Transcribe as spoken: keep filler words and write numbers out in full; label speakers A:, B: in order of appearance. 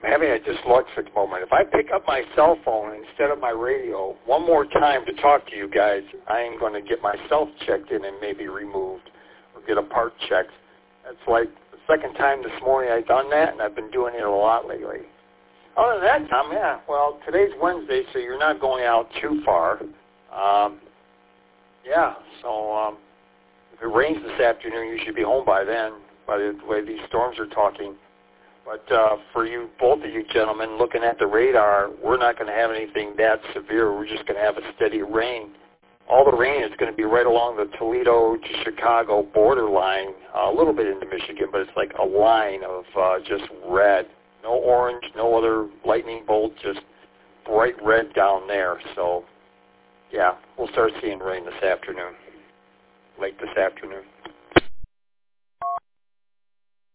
A: I'm having a dyslexic moment. If I pick up my cell phone instead of my radio one more time to talk to you guys, I am going to get myself checked in and maybe removed or get a part checked. That's like the second time this morning I've done that, and I've been doing it a lot lately. Other than that, Tom, yeah, well, today's Wednesday, so you're not going out too far. Um, yeah, so um, if it rains this afternoon, you should be home by then, by the way these storms are talking. But uh, for you, both of you gentlemen, looking at the radar, we're not going to have anything that severe. We're just going to have a steady rain. All the rain is going to be right along the Toledo to Chicago borderline, uh, a little bit into Michigan, but it's like a line of uh, just red. No orange, no other lightning bolt, just bright red down there. So, yeah, we'll start seeing rain this afternoon, late this afternoon.